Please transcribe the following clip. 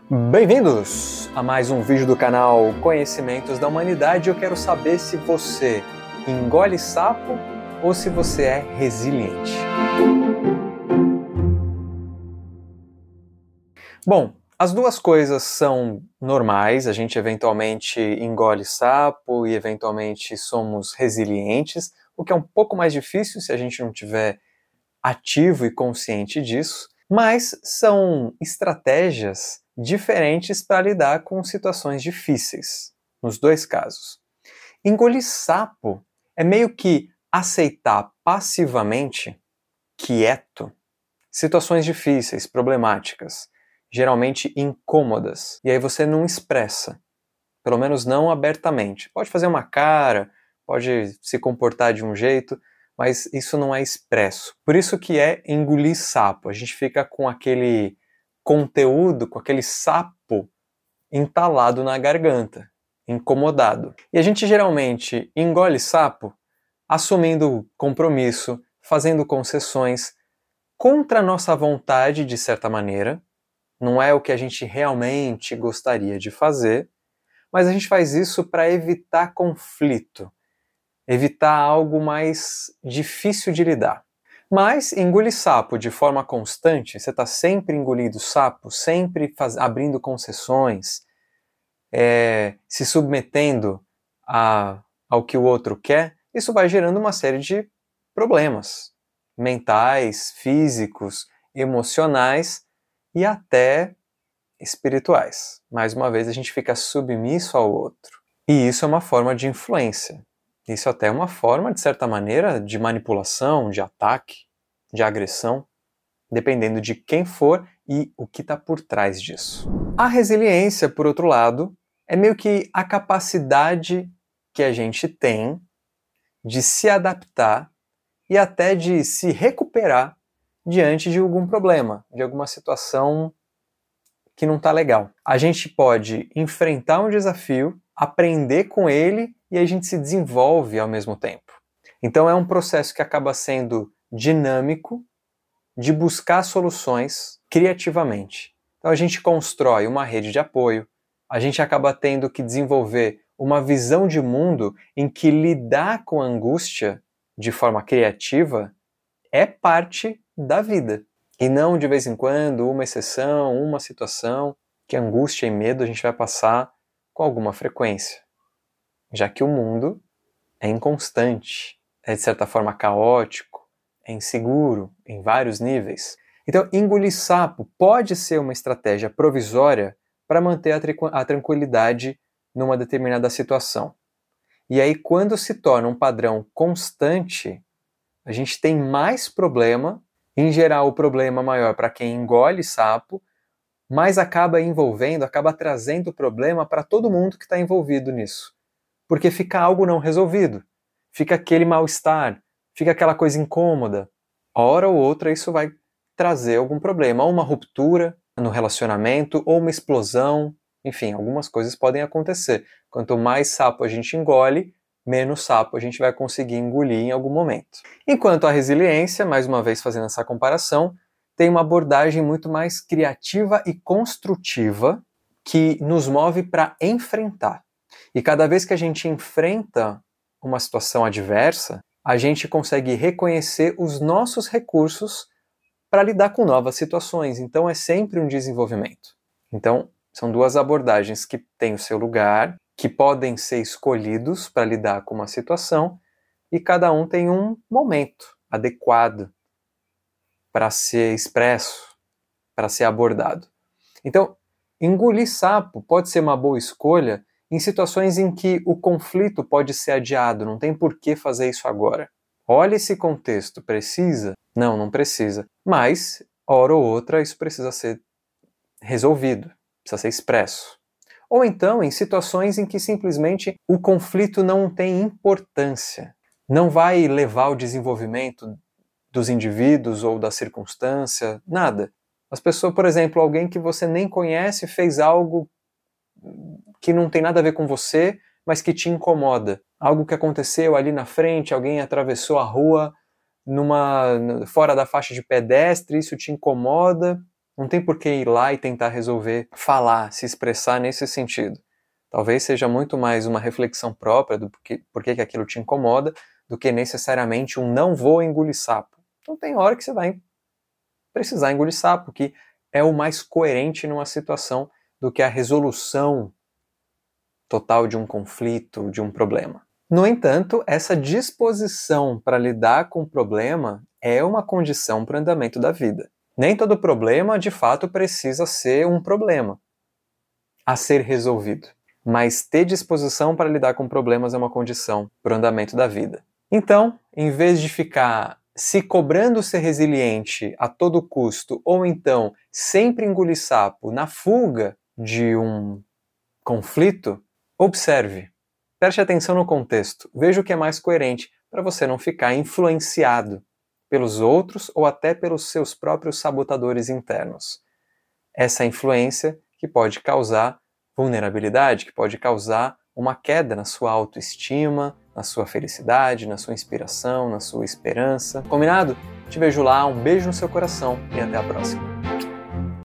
Bem-vindos a mais um vídeo do canal Conhecimentos da Humanidade. Eu quero saber se você engole sapo ou se você é resiliente. Bom, as duas coisas são normais, a gente eventualmente engole sapo e eventualmente somos resilientes, o que é um pouco mais difícil se a gente não tiver ativo e consciente disso, mas são estratégias diferentes para lidar com situações difíceis, nos dois casos. Engolir sapo é meio que aceitar passivamente, quieto, situações difíceis, problemáticas, geralmente incômodas, e aí você não expressa, pelo menos não abertamente. Pode fazer uma cara, pode se comportar de um jeito, mas isso não é expresso. Por isso que é engolir sapo. A gente fica com aquele conteúdo, com aquele sapo entalado na garganta, incomodado. E a gente geralmente engole sapo assumindo compromisso, fazendo concessões contra a nossa vontade, de certa maneira. Não é o que a gente realmente gostaria de fazer, mas a gente faz isso para evitar conflito, evitar algo mais difícil de lidar. Mas engolir sapo de forma constante, você está sempre engolindo sapo, sempre abrindo concessões, se submetendo ao que o outro quer, isso vai gerando uma série de problemas mentais, físicos, emocionais e até espirituais. Mais uma vez, a gente fica submisso ao outro. E isso é uma forma de influência. Isso até é uma forma, de certa maneira, de manipulação, de ataque, de agressão, dependendo de quem for e o que está por trás disso. A resiliência, por outro lado, é meio que a capacidade que a gente tem de se adaptar e até de se recuperar diante de algum problema, de alguma situação que não está legal. A gente pode enfrentar um desafio, aprender com ele e a gente se desenvolve ao mesmo tempo. Então é um processo que acaba sendo dinâmico, de buscar soluções criativamente. Então a gente constrói uma rede de apoio, a gente acaba tendo que desenvolver uma visão de mundo em que lidar com a angústia de forma criativa é parte da vida. E não de vez em quando, uma exceção, uma situação, que angústia e medo a gente vai passar com alguma frequência. Já que o mundo é inconstante, é de certa forma caótico, é inseguro em vários níveis. Então, engolir sapo pode ser uma estratégia provisória para manter a tranquilidade numa determinada situação. E aí, quando se torna um padrão constante, a gente tem mais problema. Em geral, o problema maior para quem engole sapo, mas acaba trazendo problema para todo mundo que está envolvido nisso. Porque fica algo não resolvido, fica aquele mal-estar, fica aquela coisa incômoda. Hora ou outra isso vai trazer algum problema, ou uma ruptura no relacionamento, ou uma explosão, enfim, algumas coisas podem acontecer. Quanto mais sapo a gente engole, menos sapo a gente vai conseguir engolir em algum momento. Enquanto a resiliência, mais uma vez fazendo essa comparação, tem uma abordagem muito mais criativa e construtiva que nos move para enfrentar. E cada vez que a gente enfrenta uma situação adversa, a gente consegue reconhecer os nossos recursos para lidar com novas situações. Então é sempre um desenvolvimento. Então são duas abordagens que têm o seu lugar, que podem ser escolhidos para lidar com uma situação, e cada um tem um momento adequado para ser expresso, para ser abordado. Então, engolir sapo pode ser uma boa escolha em situações em que o conflito pode ser adiado, não tem por que fazer isso agora. Olha esse contexto, precisa? Não, não precisa. Mas, hora ou outra, isso precisa ser resolvido, precisa ser expresso. Ou então em situações em que simplesmente o conflito não tem importância, não vai levar ao desenvolvimento dos indivíduos ou da circunstância, nada. As pessoas, por exemplo, alguém que você nem conhece fez algo que não tem nada a ver com você, mas que te incomoda. Algo que aconteceu ali na frente, alguém atravessou a rua fora da faixa de pedestre, isso te incomoda, Não tem por que ir lá e tentar resolver, falar, se expressar nesse sentido. Talvez seja muito mais uma reflexão própria do porquê que aquilo te incomoda, do que necessariamente um não vou engolir sapo. Então tem hora que você vai precisar engolir sapo, que é o mais coerente numa situação do que a resolução total de um conflito, de um problema. No entanto, essa disposição para lidar com o problema é uma condição para o andamento da vida. Nem todo problema, de fato, precisa ser um problema a ser resolvido. Mas ter disposição para lidar com problemas é uma condição para o andamento da vida. Então, em vez de ficar se cobrando ser resiliente a todo custo, ou então sempre engolir sapo na fuga de um conflito, observe. Preste atenção no contexto. Veja o que é mais coerente para você não ficar influenciado pelos outros ou até pelos seus próprios sabotadores internos. Essa influência que pode causar vulnerabilidade, que pode causar uma queda na sua autoestima, na sua felicidade, na sua inspiração, na sua esperança. Combinado? Te vejo lá, um beijo no seu coração e até a próxima.